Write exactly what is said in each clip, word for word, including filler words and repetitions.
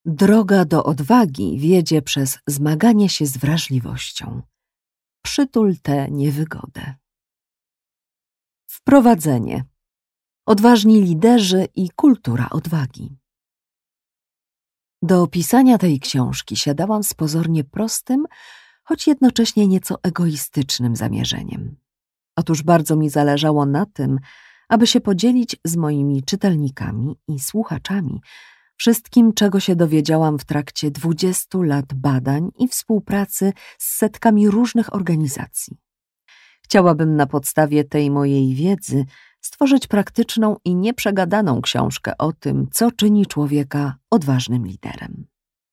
Droga do odwagi wiedzie przez zmaganie się z wrażliwością. Przytul tę niewygodę. Wprowadzenie. Odważni liderzy i kultura odwagi. Do opisania tej książki siadałam z pozornie prostym, choć jednocześnie nieco egoistycznym zamierzeniem. Otóż bardzo mi zależało na tym, aby się podzielić z moimi czytelnikami i słuchaczami wszystkim, czego się dowiedziałam w trakcie dwudziestu lat badań i współpracy z setkami różnych organizacji. Chciałabym na podstawie tej mojej wiedzy stworzyć praktyczną i nieprzegadaną książkę o tym, co czyni człowieka odważnym liderem.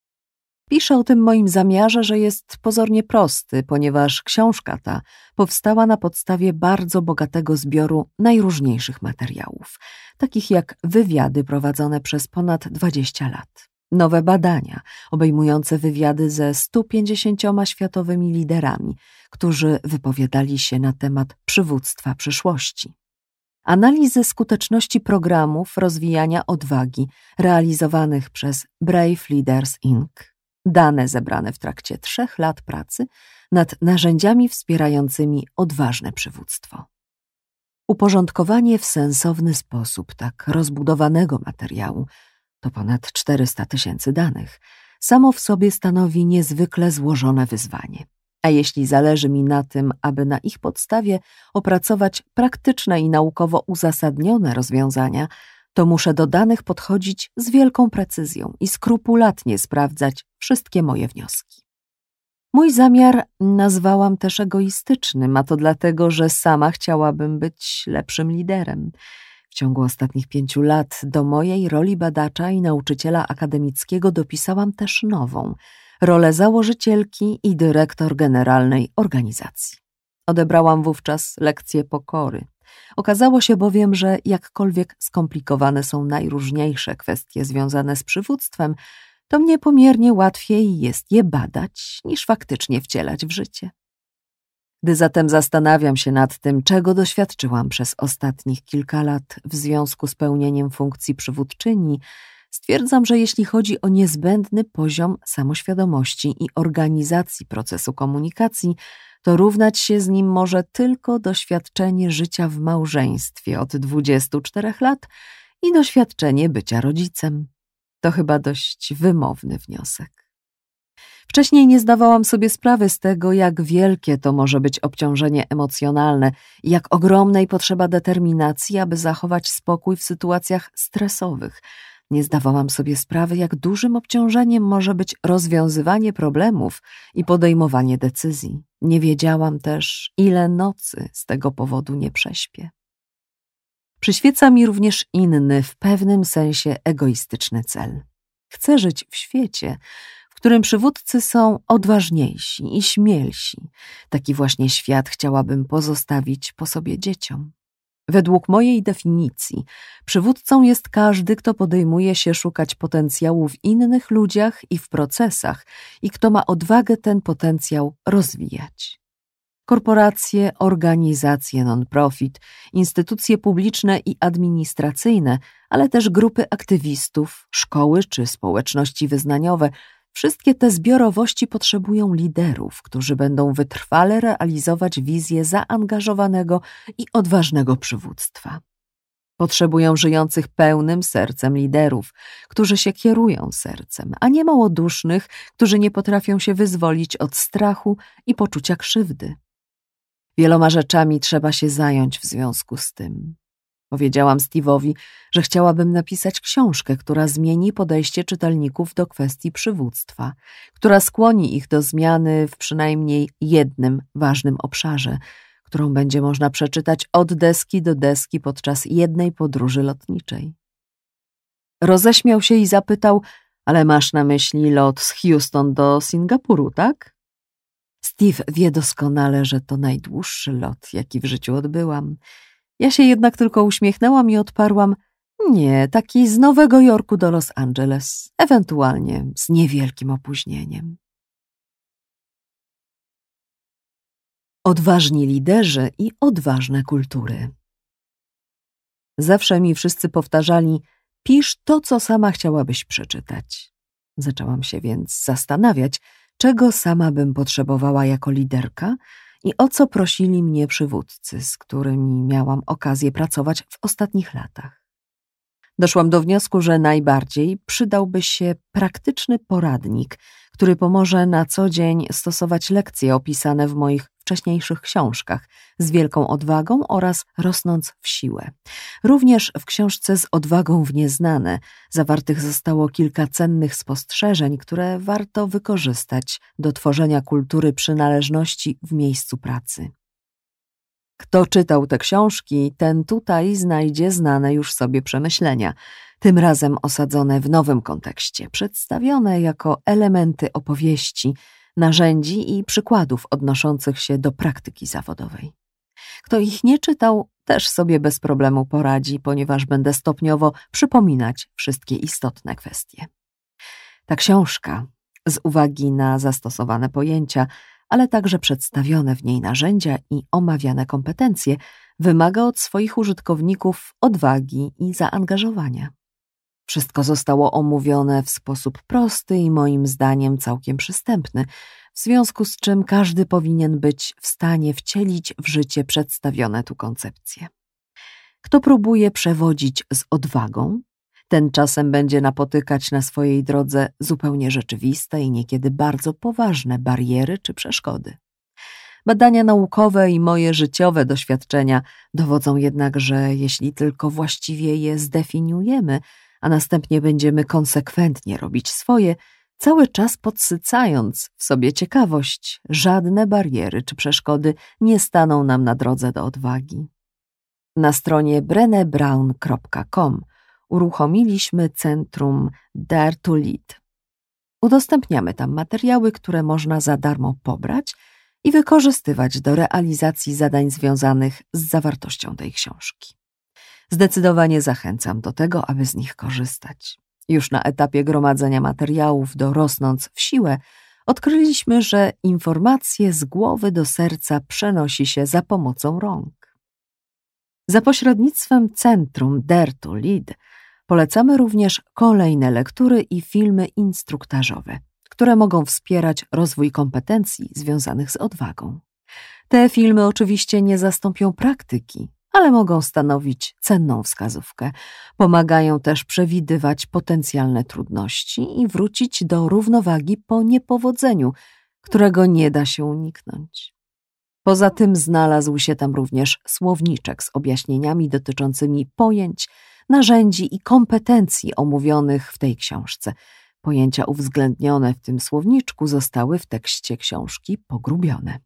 Piszę o tym moim zamiarze, że jest pozornie prosty, ponieważ książka ta powstała na podstawie bardzo bogatego zbioru najróżniejszych materiałów, takich jak wywiady prowadzone przez ponad dwadzieścia lat, nowe badania obejmujące wywiady ze stu pięćdziesięcioma światowymi liderami, którzy wypowiadali się na temat przywództwa przyszłości, analizy skuteczności programów rozwijania odwagi realizowanych przez Brave Leaders incorporated, dane zebrane w trakcie trzech lat pracy nad narzędziami wspierającymi odważne przywództwo. Uporządkowanie w sensowny sposób tak rozbudowanego materiału, to ponad czterysta tysięcy danych, samo w sobie stanowi niezwykle złożone wyzwanie. A jeśli zależy mi na tym, aby na ich podstawie opracować praktyczne i naukowo uzasadnione rozwiązania, to muszę do danych podchodzić z wielką precyzją i skrupulatnie sprawdzać wszystkie moje wnioski. Mój zamiar nazwałam też egoistycznym, a to dlatego, że sama chciałabym być lepszym liderem. W ciągu ostatnich pięciu lat do mojej roli badacza i nauczyciela akademickiego dopisałam też nową, rolę założycielki i dyrektor generalnej organizacji. Odebrałam wówczas lekcję pokory. Okazało się bowiem, że jakkolwiek skomplikowane są najróżniejsze kwestie związane z przywództwem, to mnie pomiernie łatwiej jest je badać, niż faktycznie wcielać w życie. Gdy zatem zastanawiam się nad tym, czego doświadczyłam przez ostatnich kilka lat w związku z pełnieniem funkcji przywódczyni, stwierdzam, że jeśli chodzi o niezbędny poziom samoświadomości i organizacji procesu komunikacji, to równać się z nim może tylko doświadczenie życia w małżeństwie od dwudziestu czterech lat i doświadczenie bycia rodzicem. To chyba dość wymowny wniosek. Wcześniej nie zdawałam sobie sprawy z tego, jak wielkie to może być obciążenie emocjonalne i jak ogromnej potrzeba determinacji, aby zachować spokój w sytuacjach stresowych. Nie zdawałam sobie sprawy, jak dużym obciążeniem może być rozwiązywanie problemów i podejmowanie decyzji. Nie wiedziałam też, ile nocy z tego powodu nie prześpię. Przyświeca mi również inny, w pewnym sensie egoistyczny cel. Chcę żyć w świecie, w którym przywódcy są odważniejsi i śmielsi. Taki właśnie świat chciałabym pozostawić po sobie dzieciom. Według mojej definicji przywódcą jest każdy, kto podejmuje się szukać potencjału w innych ludziach i w procesach i kto ma odwagę ten potencjał rozwijać. Korporacje, organizacje non-profit, instytucje publiczne i administracyjne, ale też grupy aktywistów, szkoły czy społeczności wyznaniowe, wszystkie te zbiorowości potrzebują liderów, którzy będą wytrwale realizować wizję zaangażowanego i odważnego przywództwa. Potrzebują żyjących pełnym sercem liderów, którzy się kierują sercem, a nie małodusznych, którzy nie potrafią się wyzwolić od strachu i poczucia krzywdy. Wieloma rzeczami trzeba się zająć w związku z tym. Powiedziałam Steve'owi, że chciałabym napisać książkę, która zmieni podejście czytelników do kwestii przywództwa, która skłoni ich do zmiany w przynajmniej jednym ważnym obszarze, którą będzie można przeczytać od deski do deski podczas jednej podróży lotniczej. Roześmiał się i zapytał, ale masz na myśli lot z Houston do Singapuru, tak? Steve wie doskonale, że to najdłuższy lot, jaki w życiu odbyłam. Ja się jednak tylko uśmiechnęłam i odparłam, nie, taki z Nowego Jorku do Los Angeles, ewentualnie z niewielkim opóźnieniem. Odważni liderzy i odważne kultury. Zawsze mi wszyscy powtarzali, pisz to, co sama chciałabyś przeczytać. Zaczęłam się więc zastanawiać, czego sama bym potrzebowała jako liderka i o co prosili mnie przywódcy, z którymi miałam okazję pracować w ostatnich latach. Doszłam do wniosku, że najbardziej przydałby się praktyczny poradnik, który pomoże na co dzień stosować lekcje opisane w moich wcześniejszych książkach z wielką odwagą oraz rosnąc w siłę. Również w książce Z odwagą w nieznane zawartych zostało kilka cennych spostrzeżeń, które warto wykorzystać do tworzenia kultury przynależności w miejscu pracy. Kto czytał te książki, ten tutaj znajdzie znane już sobie przemyślenia, tym razem osadzone w nowym kontekście, przedstawione jako elementy opowieści, narzędzi i przykładów odnoszących się do praktyki zawodowej. Kto ich nie czytał, też sobie bez problemu poradzi, ponieważ będę stopniowo przypominać wszystkie istotne kwestie. Ta książka, z uwagi na zastosowane pojęcia, ale także przedstawione w niej narzędzia i omawiane kompetencje, wymaga od swoich użytkowników odwagi i zaangażowania. Wszystko zostało omówione w sposób prosty i moim zdaniem całkiem przystępny, w związku z czym każdy powinien być w stanie wcielić w życie przedstawione tu koncepcje. Kto próbuje przewodzić z odwagą, ten czasem będzie napotykać na swojej drodze zupełnie rzeczywiste i niekiedy bardzo poważne bariery czy przeszkody. Badania naukowe i moje życiowe doświadczenia dowodzą jednak, że jeśli tylko właściwie je zdefiniujemy, a następnie będziemy konsekwentnie robić swoje, cały czas podsycając w sobie ciekawość, żadne bariery czy przeszkody nie staną nam na drodze do odwagi. Na stronie brené brown kropka com uruchomiliśmy centrum Dare to Lead. Udostępniamy tam materiały, które można za darmo pobrać i wykorzystywać do realizacji zadań związanych z zawartością tej książki. Zdecydowanie zachęcam do tego, aby z nich korzystać. Już na etapie gromadzenia materiałów do Rosnąc w siłę odkryliśmy, że informacje z głowy do serca przenosi się za pomocą rąk. Za pośrednictwem centrum Dare to Lead polecamy również kolejne lektury i filmy instruktażowe, które mogą wspierać rozwój kompetencji związanych z odwagą. Te filmy oczywiście nie zastąpią praktyki, ale mogą stanowić cenną wskazówkę. Pomagają też przewidywać potencjalne trudności i wrócić do równowagi po niepowodzeniu, którego nie da się uniknąć. Poza tym znalazł się tam również słowniczek z objaśnieniami dotyczącymi pojęć, narzędzi i kompetencji omówionych w tej książce. Pojęcia uwzględnione w tym słowniczku zostały w tekście książki pogrubione.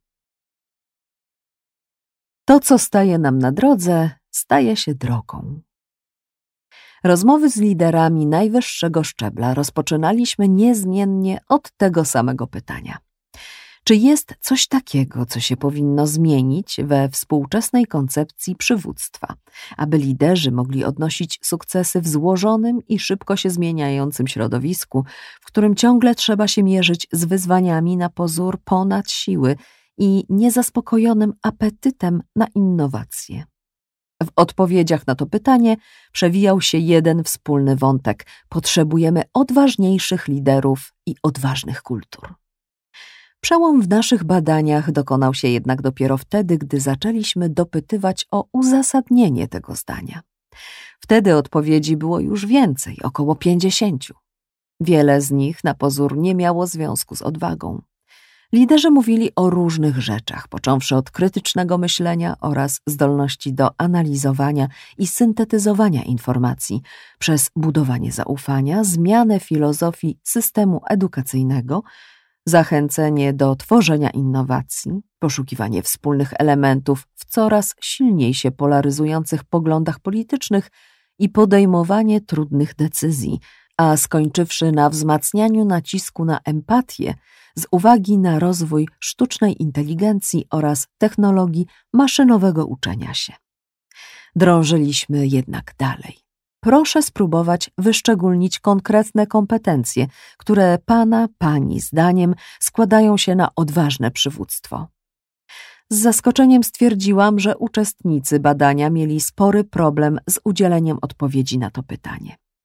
To, co staje nam na drodze, staje się drogą. Rozmowy z liderami najwyższego szczebla rozpoczynaliśmy niezmiennie od tego samego pytania. Czy jest coś takiego, co się powinno zmienić we współczesnej koncepcji przywództwa, aby liderzy mogli odnosić sukcesy w złożonym i szybko się zmieniającym środowisku, w którym ciągle trzeba się mierzyć z wyzwaniami na pozór ponad siły i niezaspokojonym apetytem na innowacje? W odpowiedziach na to pytanie przewijał się jeden wspólny wątek. Potrzebujemy odważniejszych liderów i odważnych kultur. Przełom w naszych badaniach dokonał się jednak dopiero wtedy, gdy zaczęliśmy dopytywać o uzasadnienie tego zdania. Wtedy odpowiedzi było już więcej, około pięćdziesięciu. Wiele z nich na pozór nie miało związku z odwagą. Liderzy mówili o różnych rzeczach, począwszy od krytycznego myślenia oraz zdolności do analizowania i syntetyzowania informacji, przez budowanie zaufania, zmianę filozofii systemu edukacyjnego, zachęcenie do tworzenia innowacji, poszukiwanie wspólnych elementów w coraz silniej się polaryzujących poglądach politycznych i podejmowanie trudnych decyzji, a skończywszy na wzmacnianiu nacisku na empatię z uwagi na rozwój sztucznej inteligencji oraz technologii maszynowego uczenia się. Drążyliśmy jednak dalej. Proszę spróbować wyszczególnić konkretne kompetencje, które Pana, Pani zdaniem składają się na odważne przywództwo. Z zaskoczeniem stwierdziłam, że uczestnicy badania mieli spory problem z udzieleniem odpowiedzi na to pytanie.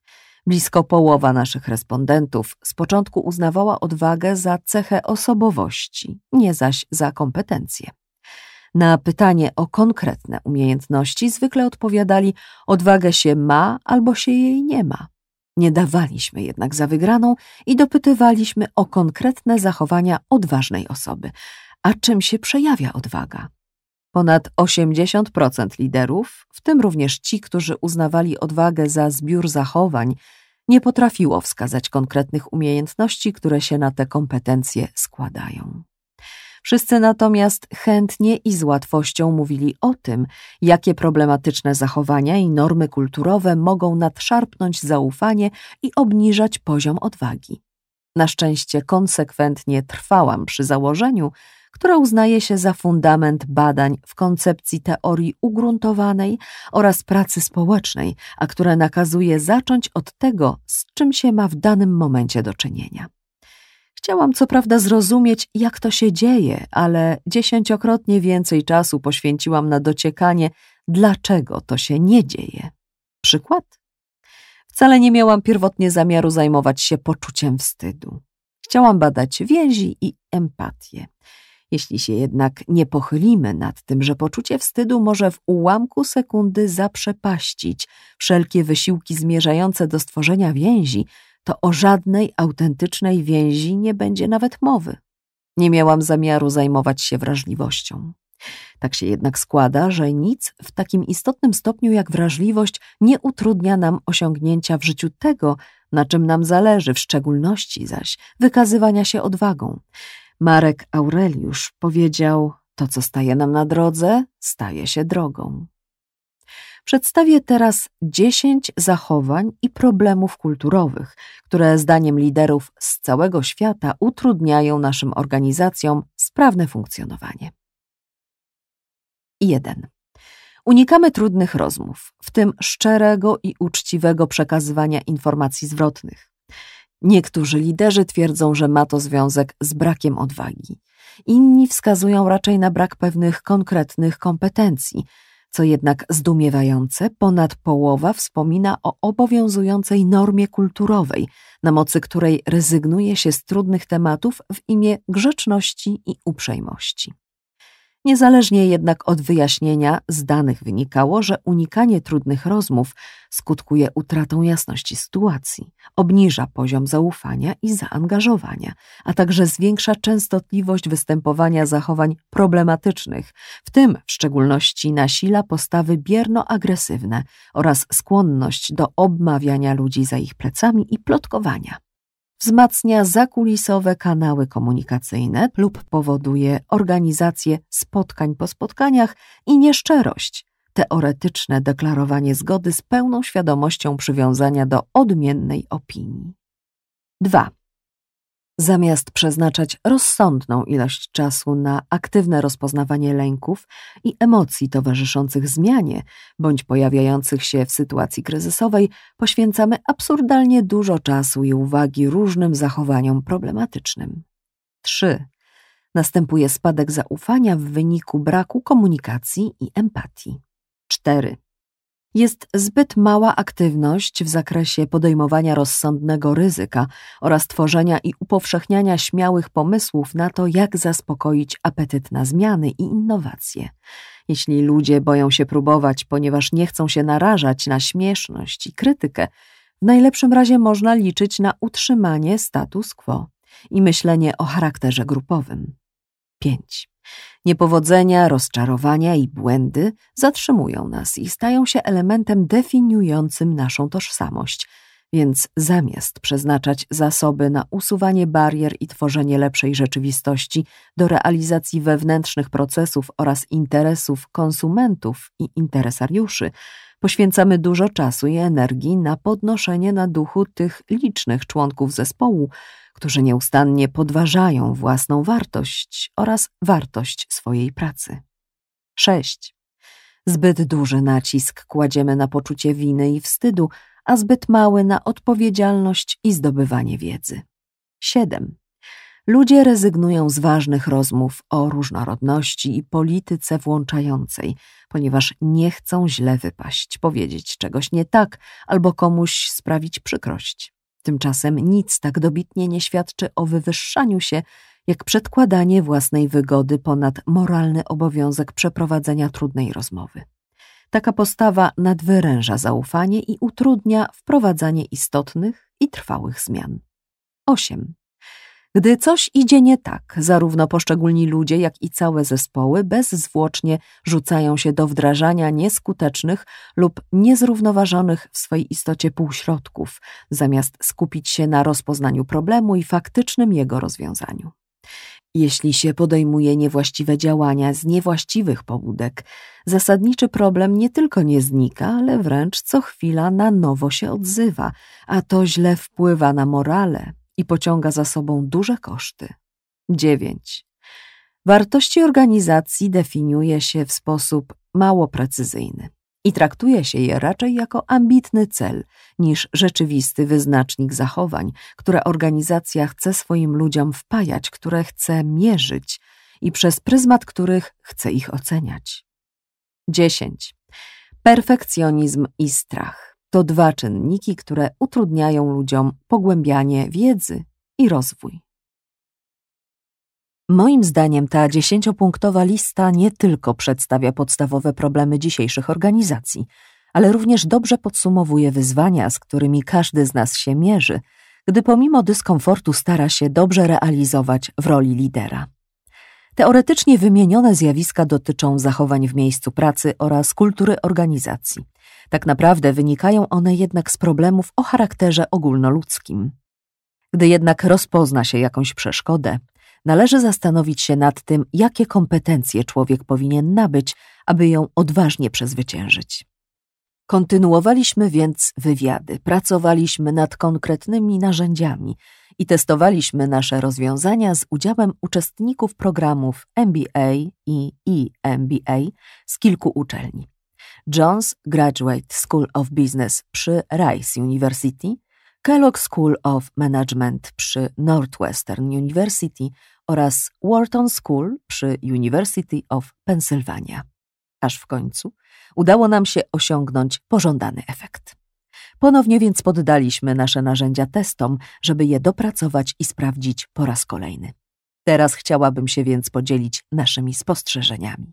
Blisko połowa naszych respondentów z początku uznawała odwagę za cechę osobowości, nie zaś za kompetencje. Na pytanie o konkretne umiejętności zwykle odpowiadali: odwagę się ma albo się jej nie ma. Nie dawaliśmy jednak za wygraną i dopytywaliśmy o konkretne zachowania odważnej osoby. A czym się przejawia odwaga? Ponad osiemdziesiąt procent liderów, w tym również ci, którzy uznawali odwagę za zbiór zachowań, nie potrafiło wskazać konkretnych umiejętności, które się na te kompetencje składają. Wszyscy natomiast chętnie i z łatwością mówili o tym, jakie problematyczne zachowania i normy kulturowe mogą nadszarpnąć zaufanie i obniżać poziom odwagi. Na szczęście konsekwentnie trwałam przy założeniu, które uznaje się za fundament badań w koncepcji teorii ugruntowanej oraz pracy społecznej, a które nakazuje zacząć od tego, z czym się ma w danym momencie do czynienia. Chciałam co prawda zrozumieć, jak to się dzieje, ale dziesięciokrotnie więcej czasu poświęciłam na dociekanie, dlaczego to się nie dzieje. Przykład? Wcale nie miałam pierwotnie zamiaru zajmować się poczuciem wstydu. Chciałam badać więzi i empatię. Jeśli się jednak nie pochylimy nad tym, że poczucie wstydu może w ułamku sekundy zaprzepaścić wszelkie wysiłki zmierzające do stworzenia więzi, to o żadnej autentycznej więzi nie będzie nawet mowy. Nie miałam zamiaru zajmować się wrażliwością. Tak się jednak składa, że nic w takim istotnym stopniu jak wrażliwość nie utrudnia nam osiągnięcia w życiu tego, na czym nam zależy, w szczególności zaś wykazywania się odwagą. Marek Aureliusz powiedział: to, co staje nam na drodze, staje się drogą. Przedstawię teraz dziesięć zachowań i problemów kulturowych, które zdaniem liderów z całego świata utrudniają naszym organizacjom sprawne funkcjonowanie. jeden. Unikamy trudnych rozmów, w tym szczerego i uczciwego przekazywania informacji zwrotnych. Niektórzy liderzy twierdzą, że ma to związek z brakiem odwagi. Inni wskazują raczej na brak pewnych konkretnych kompetencji. Co jednak zdumiewające, ponad połowa wspomina o obowiązującej normie kulturowej, na mocy której rezygnuje się z trudnych tematów w imię grzeczności i uprzejmości. Niezależnie jednak od wyjaśnienia, z danych wynikało, że unikanie trudnych rozmów skutkuje utratą jasności sytuacji, obniża poziom zaufania i zaangażowania, a także zwiększa częstotliwość występowania zachowań problematycznych, w tym w szczególności nasila postawy bierno-agresywne oraz skłonność do obmawiania ludzi za ich plecami i plotkowania. Wzmacnia zakulisowe kanały komunikacyjne lub powoduje organizację spotkań po spotkaniach i nieszczerość, teoretyczne deklarowanie zgody z pełną świadomością przywiązania do odmiennej opinii. dwa. Zamiast przeznaczać rozsądną ilość czasu na aktywne rozpoznawanie lęków i emocji towarzyszących zmianie bądź pojawiających się w sytuacji kryzysowej, poświęcamy absurdalnie dużo czasu i uwagi różnym zachowaniom problematycznym. trzy. Następuje spadek zaufania w wyniku braku komunikacji i empatii. cztery. Jest zbyt mała aktywność w zakresie podejmowania rozsądnego ryzyka oraz tworzenia i upowszechniania śmiałych pomysłów na to, jak zaspokoić apetyt na zmiany i innowacje. Jeśli ludzie boją się próbować, ponieważ nie chcą się narażać na śmieszność i krytykę, w najlepszym razie można liczyć na utrzymanie status quo i myślenie o charakterze grupowym. pięć. Niepowodzenia, rozczarowania i błędy zatrzymują nas i stają się elementem definiującym naszą tożsamość, więc zamiast przeznaczać zasoby na usuwanie barier i tworzenie lepszej rzeczywistości do realizacji wewnętrznych procesów oraz interesów konsumentów i interesariuszy, poświęcamy dużo czasu i energii na podnoszenie na duchu tych licznych członków zespołu, którzy nieustannie podważają własną wartość oraz wartość swojej pracy. sześć. Zbyt duży nacisk kładziemy na poczucie winy i wstydu, a zbyt mały na odpowiedzialność i zdobywanie wiedzy. siedem. Ludzie rezygnują z ważnych rozmów o różnorodności i polityce włączającej, ponieważ nie chcą źle wypaść, powiedzieć czegoś nie tak albo komuś sprawić przykrość. Tymczasem nic tak dobitnie nie świadczy o wywyższaniu się, jak przedkładanie własnej wygody ponad moralny obowiązek przeprowadzenia trudnej rozmowy. Taka postawa nadwyręża zaufanie i utrudnia wprowadzanie istotnych i trwałych zmian. osiem. Gdy coś idzie nie tak, zarówno poszczególni ludzie, jak i całe zespoły bezzwłocznie rzucają się do wdrażania nieskutecznych lub niezrównoważonych w swej istocie półśrodków, zamiast skupić się na rozpoznaniu problemu i faktycznym jego rozwiązaniu. Jeśli się podejmuje niewłaściwe działania z niewłaściwych pobudek, zasadniczy problem nie tylko nie znika, ale wręcz co chwila na nowo się odzywa, a to źle wpływa na morale i pociąga za sobą duże koszty. dziewięć. Wartości organizacji definiuje się w sposób mało precyzyjny i traktuje się je raczej jako ambitny cel niż rzeczywisty wyznacznik zachowań, które organizacja chce swoim ludziom wpajać, które chce mierzyć i przez pryzmat których chce ich oceniać. dziesięć. Perfekcjonizm i strach to dwa czynniki, które utrudniają ludziom pogłębianie wiedzy i rozwój. Moim zdaniem ta dziesięciopunktowa lista nie tylko przedstawia podstawowe problemy dzisiejszych organizacji, ale również dobrze podsumowuje wyzwania, z którymi każdy z nas się mierzy, gdy pomimo dyskomfortu stara się dobrze realizować w roli lidera. Teoretycznie wymienione zjawiska dotyczą zachowań w miejscu pracy oraz kultury organizacji. Tak naprawdę wynikają one jednak z problemów o charakterze ogólnoludzkim. Gdy jednak rozpozna się jakąś przeszkodę, należy zastanowić się nad tym, jakie kompetencje człowiek powinien nabyć, aby ją odważnie przezwyciężyć. Kontynuowaliśmy więc wywiady, pracowaliśmy nad konkretnymi narzędziami i testowaliśmy nasze rozwiązania z udziałem uczestników programów M B A i E M B A z kilku uczelni. Jones Graduate School of Business przy Rice University, Kellogg School of Management przy Northwestern University oraz Wharton School przy University of Pennsylvania. Aż w końcu udało nam się osiągnąć pożądany efekt. Ponownie więc poddaliśmy nasze narzędzia testom, żeby je dopracować i sprawdzić po raz kolejny. Teraz chciałabym się więc podzielić naszymi spostrzeżeniami.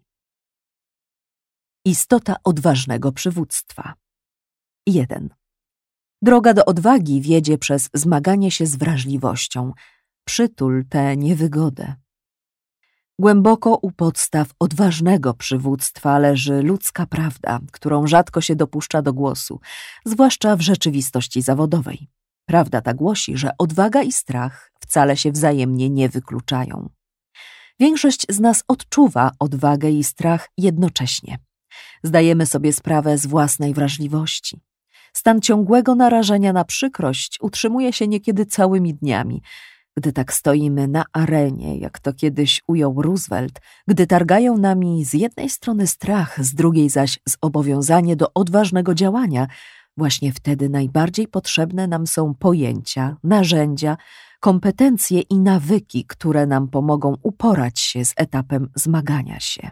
Istota odważnego przywództwa. jeden. Droga do odwagi wiedzie przez zmaganie się z wrażliwością. Przytul tę niewygodę. Głęboko u podstaw odważnego przywództwa leży ludzka prawda, którą rzadko się dopuszcza do głosu, zwłaszcza w rzeczywistości zawodowej. Prawda ta głosi, że odwaga i strach wcale się wzajemnie nie wykluczają. Większość z nas odczuwa odwagę i strach jednocześnie. Zdajemy sobie sprawę z własnej wrażliwości. Stan ciągłego narażenia na przykrość utrzymuje się niekiedy całymi dniami. Gdy tak stoimy na arenie, jak to kiedyś ujął Roosevelt, gdy targają nami z jednej strony strach, z drugiej zaś zobowiązanie do odważnego działania, właśnie wtedy najbardziej potrzebne nam są pojęcia, narzędzia, kompetencje i nawyki, które nam pomogą uporać się z etapem zmagania się.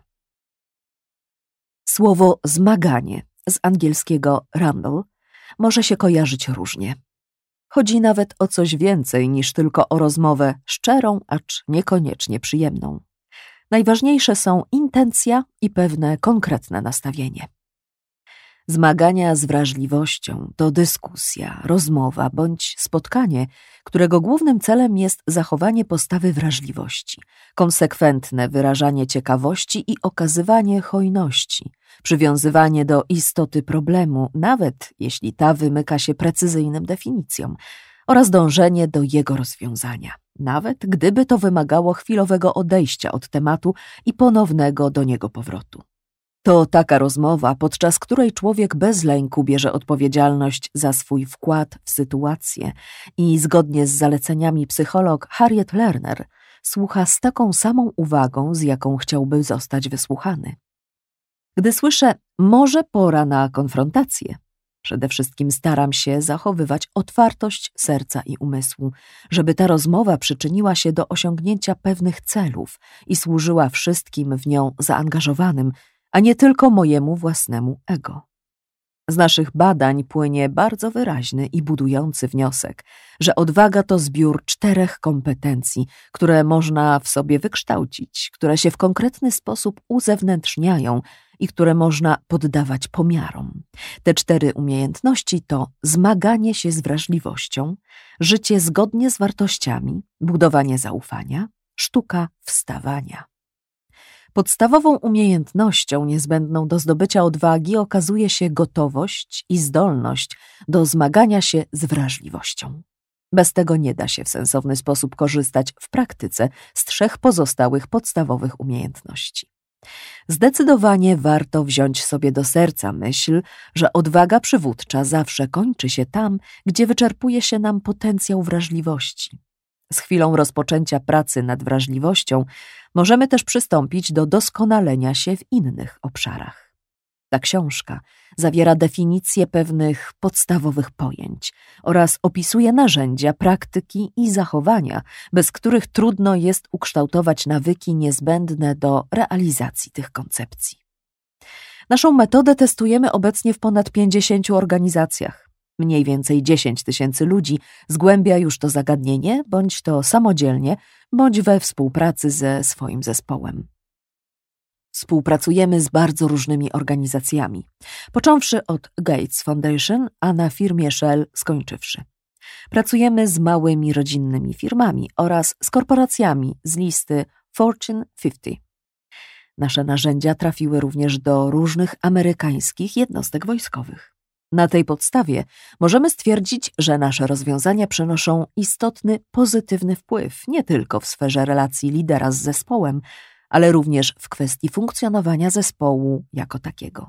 Słowo zmaganie, z angielskiego rumble, może się kojarzyć różnie. Chodzi nawet o coś więcej niż tylko o rozmowę szczerą, acz niekoniecznie przyjemną. Najważniejsze są intencja i pewne konkretne nastawienie. Zmagania z wrażliwością to dyskusja, rozmowa bądź spotkanie, którego głównym celem jest zachowanie postawy wrażliwości, konsekwentne wyrażanie ciekawości i okazywanie hojności, przywiązywanie do istoty problemu, nawet jeśli ta wymyka się precyzyjnym definicjom, oraz dążenie do jego rozwiązania, nawet gdyby to wymagało chwilowego odejścia od tematu i ponownego do niego powrotu. To taka rozmowa, podczas której człowiek bez lęku bierze odpowiedzialność za swój wkład w sytuację i zgodnie z zaleceniami psycholog Harriet Lerner słucha z taką samą uwagą, z jaką chciałby zostać wysłuchany. Gdy słyszę, może pora na konfrontację, Przede wszystkim staram się zachowywać otwartość serca i umysłu, żeby ta rozmowa przyczyniła się do osiągnięcia pewnych celów i służyła wszystkim w nią zaangażowanym, a nie tylko mojemu własnemu ego. Z naszych badań płynie bardzo wyraźny i budujący wniosek, że odwaga to zbiór czterech kompetencji, które można w sobie wykształcić, które się w konkretny sposób uzewnętrzniają i które można poddawać pomiarom. Te cztery umiejętności to zmaganie się z wrażliwością, życie zgodnie z wartościami, budowanie zaufania, sztuka wstawania. Podstawową umiejętnością niezbędną do zdobycia odwagi okazuje się gotowość i zdolność do zmagania się z wrażliwością. Bez tego nie da się w sensowny sposób korzystać w praktyce z trzech pozostałych podstawowych umiejętności. Zdecydowanie warto wziąć sobie do serca myśl, że odwaga przywódcza zawsze kończy się tam, gdzie wyczerpuje się nam potencjał wrażliwości. Z chwilą rozpoczęcia pracy nad wrażliwością możemy też przystąpić do doskonalenia się w innych obszarach. Ta książka zawiera definicje pewnych podstawowych pojęć oraz opisuje narzędzia, praktyki i zachowania, bez których trudno jest ukształtować nawyki niezbędne do realizacji tych koncepcji. Naszą metodę testujemy obecnie w ponad pięćdziesięciu organizacjach. Mniej więcej dziesięć tysięcy ludzi zgłębia już to zagadnienie, bądź to samodzielnie, bądź we współpracy ze swoim zespołem. Współpracujemy z bardzo różnymi organizacjami, począwszy od Gates Foundation, a na firmie Shell skończywszy. Pracujemy z małymi rodzinnymi firmami oraz z korporacjami z listy Fortune pięćdziesiąt. Nasze narzędzia trafiły również do różnych amerykańskich jednostek wojskowych. Na tej podstawie możemy stwierdzić, że nasze rozwiązania przynoszą istotny, pozytywny wpływ nie tylko w sferze relacji lidera z zespołem, ale również w kwestii funkcjonowania zespołu jako takiego.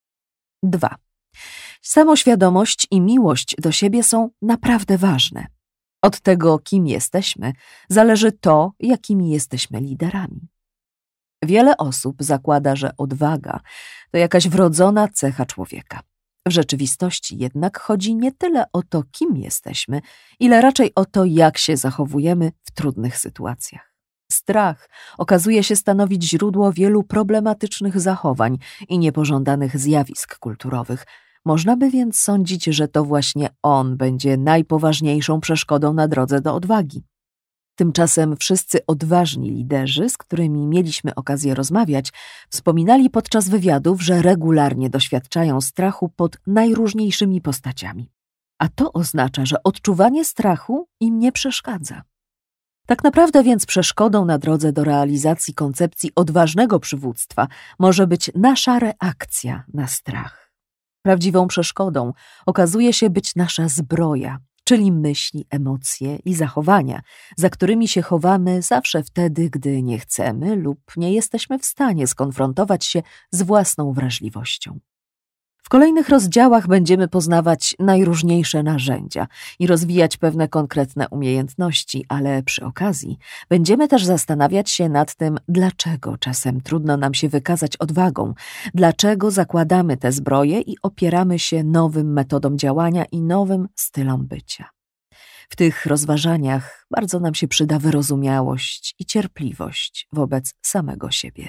dwa. Samoświadomość i miłość do siebie są naprawdę ważne. Od tego, kim jesteśmy, zależy to, jakimi jesteśmy liderami. Wiele osób zakłada, że odwaga to jakaś wrodzona cecha człowieka. W rzeczywistości jednak chodzi nie tyle o to, kim jesteśmy, ile raczej o to, jak się zachowujemy w trudnych sytuacjach. Strach okazuje się stanowić źródło wielu problematycznych zachowań i niepożądanych zjawisk kulturowych. Można by więc sądzić, że to właśnie on będzie najpoważniejszą przeszkodą na drodze do odwagi. Tymczasem wszyscy odważni liderzy, z którymi mieliśmy okazję rozmawiać, wspominali podczas wywiadów, że regularnie doświadczają strachu pod najróżniejszymi postaciami. A to oznacza, że odczuwanie strachu im nie przeszkadza. Tak naprawdę więc przeszkodą na drodze do realizacji koncepcji odważnego przywództwa może być nasza reakcja na strach. Prawdziwą przeszkodą okazuje się być nasza zbroja, czyli myśli, emocje i zachowania, za którymi się chowamy zawsze wtedy, gdy nie chcemy lub nie jesteśmy w stanie skonfrontować się z własną wrażliwością. W kolejnych rozdziałach będziemy poznawać najróżniejsze narzędzia i rozwijać pewne konkretne umiejętności, ale przy okazji będziemy też zastanawiać się nad tym, dlaczego czasem trudno nam się wykazać odwagą, dlaczego zakładamy te zbroje i opieramy się nowym metodom działania i nowym stylom bycia. W tych rozważaniach bardzo nam się przyda wyrozumiałość i cierpliwość wobec samego siebie.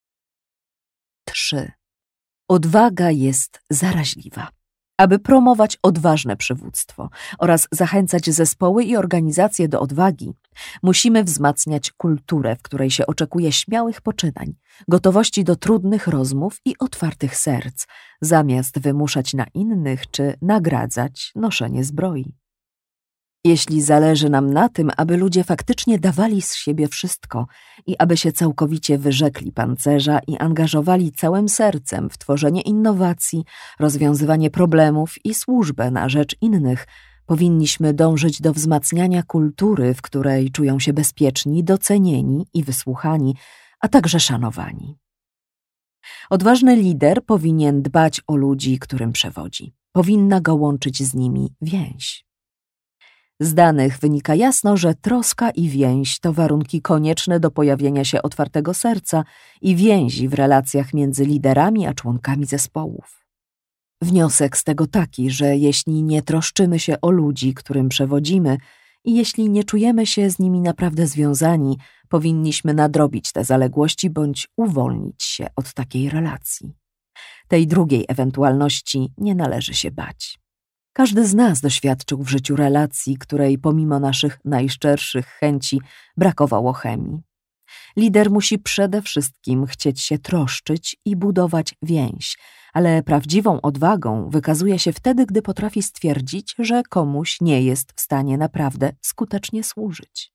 trzy. Odwaga jest zaraźliwa. Aby promować odważne przywództwo oraz zachęcać zespoły i organizacje do odwagi, musimy wzmacniać kulturę, w której się oczekuje śmiałych poczynań, gotowości do trudnych rozmów i otwartych serc, zamiast wymuszać na innych czy nagradzać noszenie zbroi. Jeśli zależy nam na tym, aby ludzie faktycznie dawali z siebie wszystko i aby się całkowicie wyrzekli pancerza i angażowali całym sercem w tworzenie innowacji, rozwiązywanie problemów i służbę na rzecz innych, powinniśmy dążyć do wzmacniania kultury, w której czują się bezpieczni, docenieni i wysłuchani, a także szanowani. Odważny lider powinien dbać o ludzi, którym przewodzi. Powinna go łączyć z nimi więź. Z danych wynika jasno, że troska i więź to warunki konieczne do pojawienia się otwartego serca i więzi w relacjach między liderami a członkami zespołów. Wniosek z tego taki, że jeśli nie troszczymy się o ludzi, którym przewodzimy, i jeśli nie czujemy się z nimi naprawdę związani, powinniśmy nadrobić te zaległości bądź uwolnić się od takiej relacji. Tej drugiej ewentualności nie należy się bać. Każdy z nas doświadczył w życiu relacji, której pomimo naszych najszczerszych chęci brakowało chemii. Lider musi przede wszystkim chcieć się troszczyć i budować więź, ale prawdziwą odwagą wykazuje się wtedy, gdy potrafi stwierdzić, że komuś nie jest w stanie naprawdę skutecznie służyć.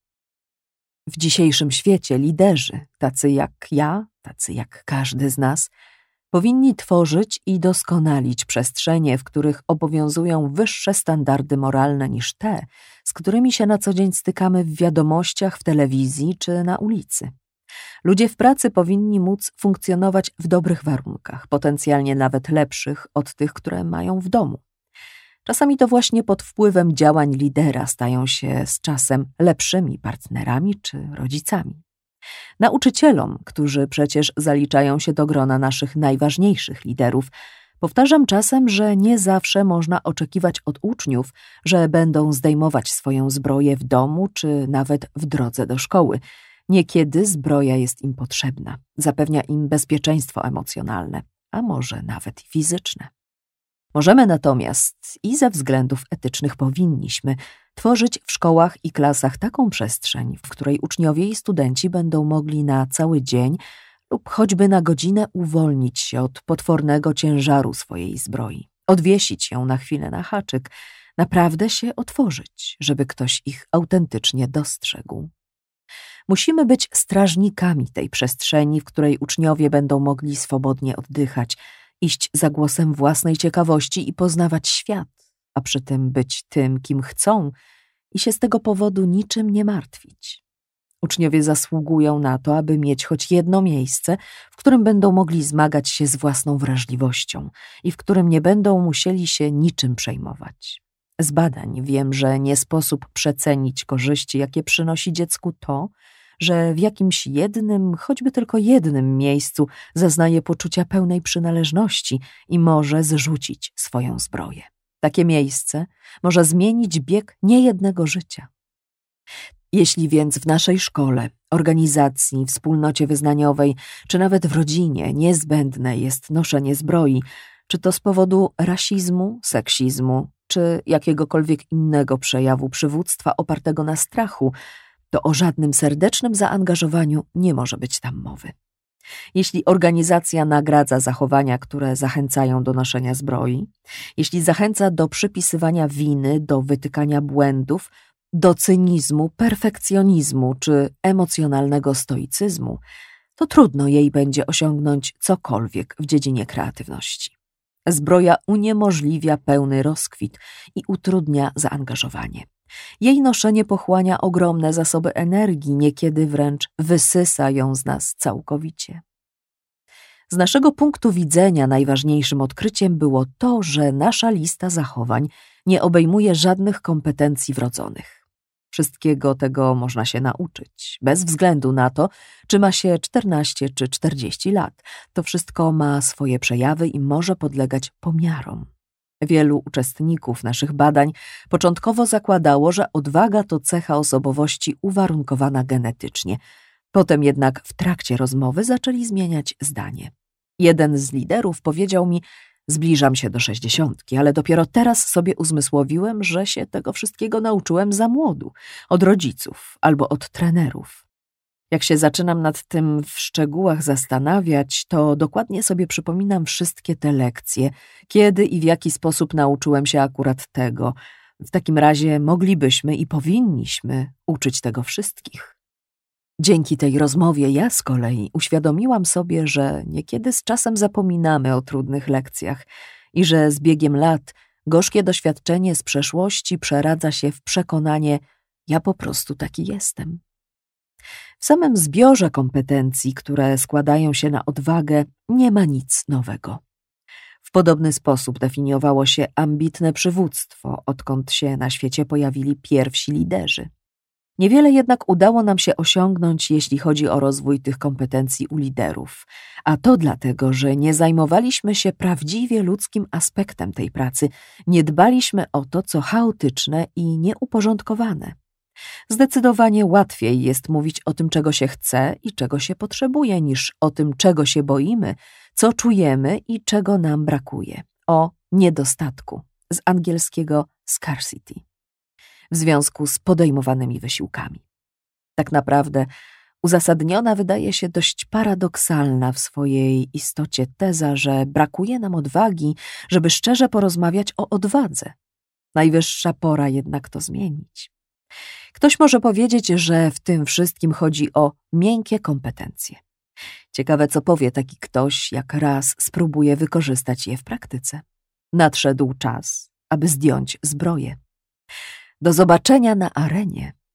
W dzisiejszym świecie liderzy, tacy jak ja, tacy jak każdy z nas, powinni tworzyć i doskonalić przestrzenie, w których obowiązują wyższe standardy moralne niż te, z którymi się na co dzień stykamy w wiadomościach, w telewizji czy na ulicy. Ludzie w pracy powinni móc funkcjonować w dobrych warunkach, potencjalnie nawet lepszych od tych, które mają w domu. Czasami to właśnie pod wpływem działań lidera stają się z czasem lepszymi partnerami czy rodzicami. Nauczycielom, którzy przecież zaliczają się do grona naszych najważniejszych liderów, powtarzam czasem, że nie zawsze można oczekiwać od uczniów, że będą zdejmować swoją zbroję w domu czy nawet w drodze do szkoły. Niekiedy zbroja jest im potrzebna, zapewnia im bezpieczeństwo emocjonalne, a może nawet i fizyczne. Możemy natomiast i ze względów etycznych powinniśmy tworzyć w szkołach i klasach taką przestrzeń, w której uczniowie i studenci będą mogli na cały dzień lub choćby na godzinę uwolnić się od potwornego ciężaru swojej zbroi, odwiesić ją na chwilę na haczyk, naprawdę się otworzyć, żeby ktoś ich autentycznie dostrzegł. Musimy być strażnikami tej przestrzeni, w której uczniowie będą mogli swobodnie oddychać, iść za głosem własnej ciekawości i poznawać świat, a przy tym być tym, kim chcą i się z tego powodu niczym nie martwić. Uczniowie zasługują na to, aby mieć choć jedno miejsce, w którym będą mogli zmagać się z własną wrażliwością i w którym nie będą musieli się niczym przejmować. Z badań wiem, że nie sposób przecenić korzyści, jakie przynosi dziecku to, że w jakimś jednym, choćby tylko jednym miejscu zaznaje poczucia pełnej przynależności i może zrzucić swoją zbroję. Takie miejsce może zmienić bieg niejednego życia. Jeśli więc w naszej szkole, organizacji, wspólnocie wyznaniowej, czy nawet w rodzinie niezbędne jest noszenie zbroi, czy to z powodu rasizmu, seksizmu, czy jakiegokolwiek innego przejawu przywództwa opartego na strachu, to o żadnym serdecznym zaangażowaniu nie może być tam mowy. Jeśli organizacja nagradza zachowania, które zachęcają do noszenia zbroi, jeśli zachęca do przypisywania winy, do wytykania błędów, do cynizmu, perfekcjonizmu czy emocjonalnego stoicyzmu, to trudno jej będzie osiągnąć cokolwiek w dziedzinie kreatywności. Zbroja uniemożliwia pełny rozkwit i utrudnia zaangażowanie. Jej noszenie pochłania ogromne zasoby energii, niekiedy wręcz wysysa ją z nas całkowicie. Z naszego punktu widzenia najważniejszym odkryciem było to, że nasza lista zachowań nie obejmuje żadnych kompetencji wrodzonych. Wszystkiego tego można się nauczyć, bez względu na to, czy ma się czternaście czy czterdzieści lat. To wszystko ma swoje przejawy i może podlegać pomiarom. Wielu uczestników naszych badań początkowo zakładało, że odwaga to cecha osobowości uwarunkowana genetycznie. Potem jednak w trakcie rozmowy zaczęli zmieniać zdanie. Jeden z liderów powiedział mi: zbliżam się do sześćdziesiątki, ale dopiero teraz sobie uzmysłowiłem, że się tego wszystkiego nauczyłem za młodu, od rodziców albo od trenerów. Jak się zaczynam nad tym w szczegółach zastanawiać, to dokładnie sobie przypominam wszystkie te lekcje, kiedy i w jaki sposób nauczyłem się akurat tego. W takim razie moglibyśmy i powinniśmy uczyć tego wszystkich. Dzięki tej rozmowie ja z kolei uświadomiłam sobie, że niekiedy z czasem zapominamy o trudnych lekcjach i że z biegiem lat gorzkie doświadczenie z przeszłości przeradza się w przekonanie: ja po prostu taki jestem. W samym zbiorze kompetencji, które składają się na odwagę, nie ma nic nowego. W podobny sposób definiowało się ambitne przywództwo, odkąd się na świecie pojawili pierwsi liderzy. Niewiele jednak udało nam się osiągnąć, jeśli chodzi o rozwój tych kompetencji u liderów, a to dlatego, że nie zajmowaliśmy się prawdziwie ludzkim aspektem tej pracy, nie dbaliśmy o to, co chaotyczne i nieuporządkowane. Zdecydowanie łatwiej jest mówić o tym, czego się chce i czego się potrzebuje, niż o tym, czego się boimy, co czujemy i czego nam brakuje. O niedostatku, z angielskiego scarcity, w związku z podejmowanymi wysiłkami. Tak naprawdę uzasadniona wydaje się dość paradoksalna w swojej istocie teza, że brakuje nam odwagi, żeby szczerze porozmawiać o odwadze. Najwyższa pora jednak to zmienić. Ktoś może powiedzieć, że w tym wszystkim chodzi o miękkie kompetencje. Ciekawe, co powie taki ktoś, jak raz spróbuje wykorzystać je w praktyce. Nadszedł czas, aby zdjąć zbroję. Do zobaczenia na arenie.